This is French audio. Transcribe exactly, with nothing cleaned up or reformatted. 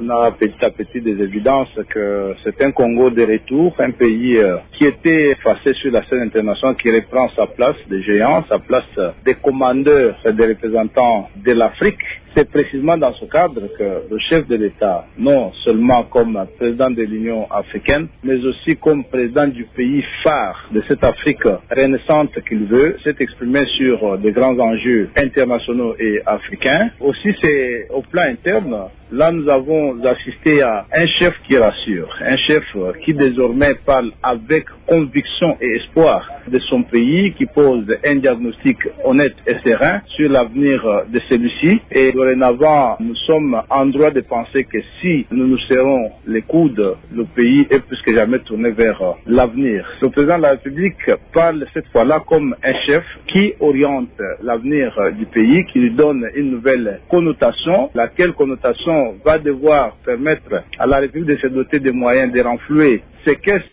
On a petit à petit des évidences que c'est un Congo de retour, un pays euh, qui était effacé sur la scène internationale, qui reprend sa place de géant, sa place des commandeurs et des représentants de l'Afrique. C'est précisément dans ce cadre que le chef de l'État, non seulement comme président de l'Union africaine, mais aussi comme président du pays phare de cette Afrique renaissante qu'il veut, s'est exprimé sur des grands enjeux internationaux et africains. Aussi, c'est au plan interne. Là, nous avons assisté à un chef qui rassure, un chef qui désormais parle avec conviction et espoir de son pays, qui pose un diagnostic honnête et serein sur l'avenir de celui-ci. Et dorénavant, nous sommes en droit de penser que si nous nous serrons les coudes, le pays est plus que jamais tourné vers l'avenir. Le président de la République parle cette fois-là comme un chef qui oriente l'avenir du pays, qui lui donne une nouvelle connotation, laquelle connotation va devoir permettre à la République de se doter des moyens de renflouer ses caisses